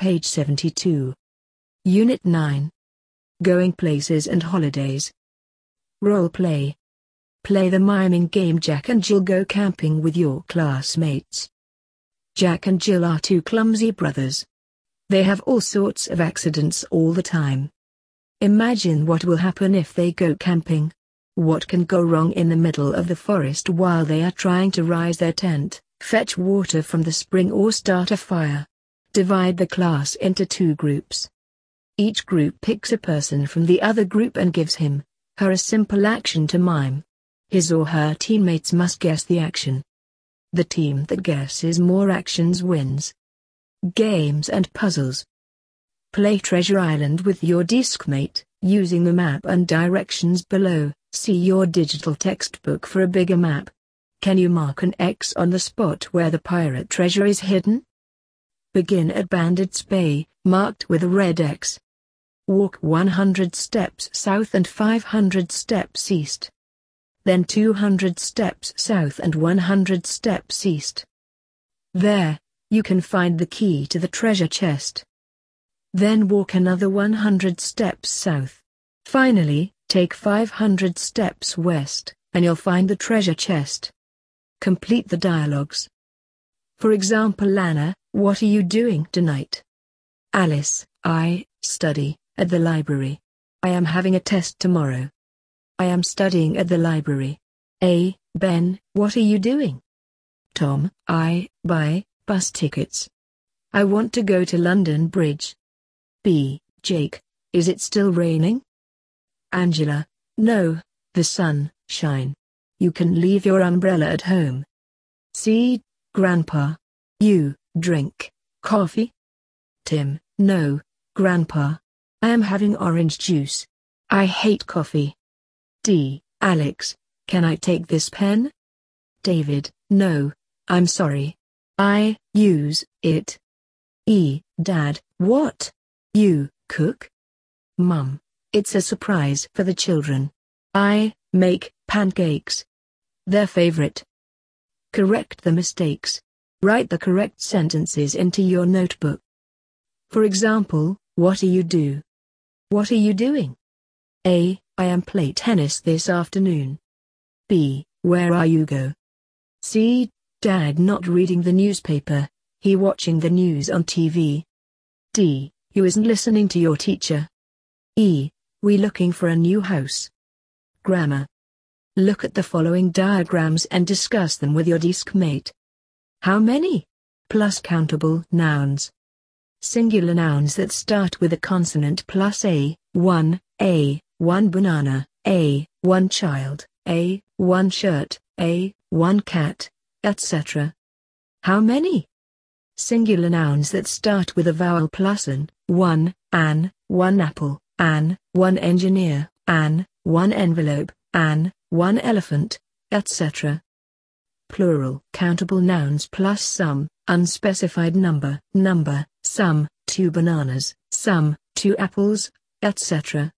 page 72. Unit 9. Going places and holidays. Role play. Play the miming game Jack and Jill go camping with your classmates. Jack and Jill are two clumsy brothers. They have all sorts of accidents all the time. Imagine what will happen if they go camping. What can go wrong in the middle of the forest while they are trying to rise their tent, fetch water from the spring or start a fire? Divide the class into two groups. Each group picks a person from the other group and gives him/her a simple action to mime. His or her teammates must guess the action. The team that guesses more actions wins. Games and puzzles. Play Treasure Island with your diskmate, using the map and directions below. See your digital textbook for a bigger map. Can you mark an X on the spot where the pirate treasure is hidden? Begin at Bandits Bay, marked with a red X. Walk 100 steps south and 500 steps east. Then 200 steps south and 100 steps east. There, you can find the key to the treasure chest. Then walk another 100 steps south. Finally, take 500 steps west, and you'll find the treasure chest. Complete the dialogues. For example, Lana, what are you doing tonight? Alice, I study at the library. I am having a test tomorrow. I am studying at the library. A. Ben, what are you doing? Tom, I buy bus tickets. I want to go to London Bridge. B. Jake, is it still raining? Angela, no, the sun shine. You can leave your umbrella at home. C. Grandpa, you drink coffee? Tim, no, Grandpa. I am having orange juice. I hate coffee. D. Alex, can I take this pen? David, no, I'm sorry. I use it. E. Dad, what? You cook? Mum, it's a surprise for the children. I make pancakes. Their favorite. Correct the mistakes. Write the correct sentences into your notebook. For example, what do you do? What are you doing? A. I am play tennis this afternoon. B. Where are you go? C. Dad not reading the newspaper, he watching the news on TV. D. You isn't listening to your teacher. E. We looking for a new house. Grammar. Look at the following diagrams and discuss them with your diskmate. How many? Plus countable nouns. Singular nouns that start with a consonant plus a, 1 banana, a, 1 child, a, 1 shirt, a, 1 cat, etc. How many? Singular nouns that start with a vowel plus an, 1 apple, an, 1 engineer, an, 1 envelope, an, 1 elephant, etc. Plural countable nouns plus some, unspecified number, some, 2 bananas, some, 2 apples, etc.